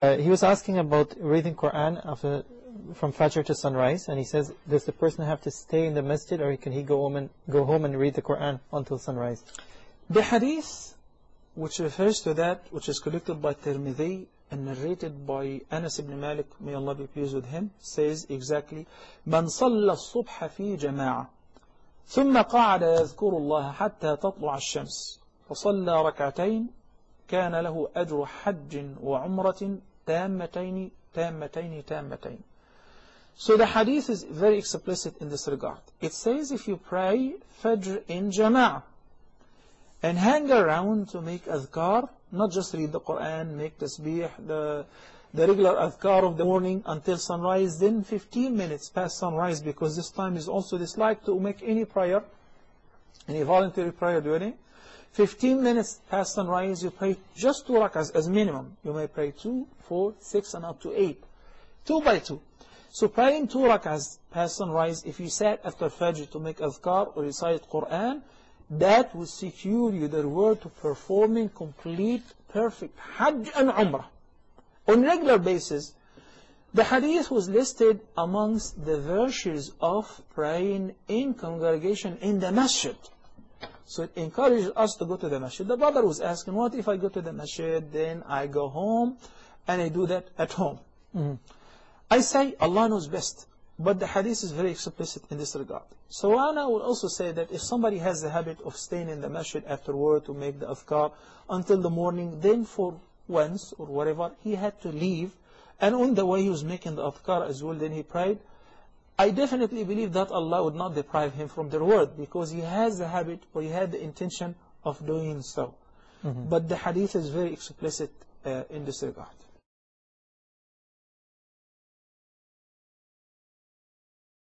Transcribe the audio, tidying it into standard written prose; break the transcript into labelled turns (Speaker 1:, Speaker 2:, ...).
Speaker 1: He was asking about reading Quran from Fajr to sunrise, and he says, does the person have to stay in the masjid, or can he go home and read the Quran until sunrise?
Speaker 2: The hadith which refers to that, which is collected by Tirmidhi and narrated by Anas ibn Malik, may Allah be pleased with him, says exactly, من صلى الصبح في جماعة ثم قعد يذكر الله حتى تطلع الشمس فصلى ركعتين كان له أجر حج وعمرة تامتين تامتين تامتين. So the hadith is very explicit in this regard. It says if you pray Fajr in Jama'ah and hang around to make adhkar, not just read the Quran, make tasbih, the regular adhkar of the morning until sunrise, then 15 minutes past sunrise, because this time is also disliked to make any prayer, any voluntary prayer during 15 minutes past sunrise, you pray just 2 rak'ahs as minimum. You may pray 2, 4, 6 and up to 8. 2 by 2. So praying 2 rak'ahs past sunrise, if you sat after Fajr to make adhkar or recite Quran, that will secure you the reward to performing complete, perfect Hajj and Umrah. On regular basis, the hadith was listed amongst the virtues of praying in congregation in the masjid. So it encourages us to go to the masjid. The brother was asking, what if I go to the masjid, then I go home and I do that at home? I say, Allah knows best. But the hadith is very explicit in this regard. So I would also say that if somebody has the habit of staying in the masjid afterward to make the adhkar until the morning, then for once or whatever, he had to leave. And on the way he was making the adhkar as well, then he prayed. I definitely believe that Allah would not deprive him from the reward, because he has the habit or he had the intention of doing so. But the hadith is very explicit in this regard.